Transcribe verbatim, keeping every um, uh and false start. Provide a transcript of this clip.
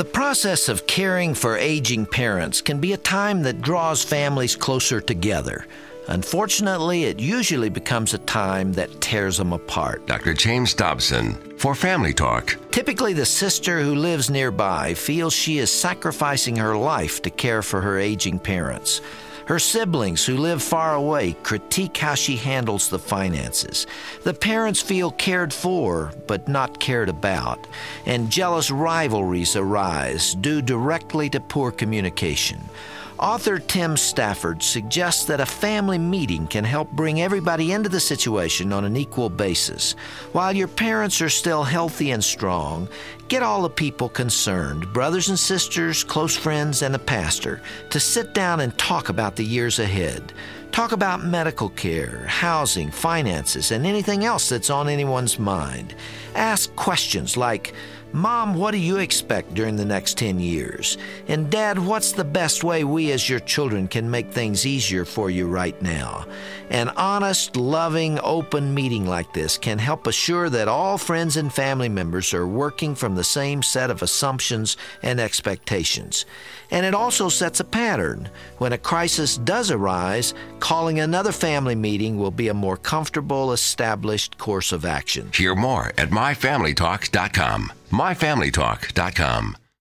The process of caring for aging parents can be a time that draws families closer together. Unfortunately, it usually becomes a time that tears them apart. Doctor James Dobson for Family Talk. Typically, the sister who lives nearby feels she is sacrificing her life to care for her aging parents. Her siblings who live far away critique how she handles the finances. The parents feel cared for, but not cared about. And jealous rivalries arise due directly to poor communication. Author Tim Stafford suggests that a family meeting can help bring everybody into the situation on an equal basis. While your parents are still healthy and strong, get all the people concerned, brothers and sisters, close friends, and a pastor, to sit down and talk about the years ahead. Talk about medical care, housing, finances, and anything else that's on anyone's mind. Ask questions like, Mom, what do you expect during the next ten years? And Dad, what's the best way we as your children can make things easier for you right now? An honest, loving, open meeting like this can help assure that all friends and family members are working from the same set of assumptions and expectations. And it also sets a pattern. When a crisis does arise, calling another family meeting will be a more comfortable, established course of action. Hear more at my family talk dot com. my family talk dot com.